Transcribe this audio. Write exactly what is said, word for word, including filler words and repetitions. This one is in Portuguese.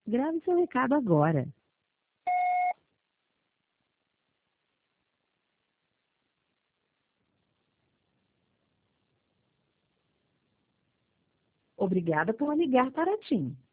Grave seu recado agora. Obrigada por ligar para a TIM.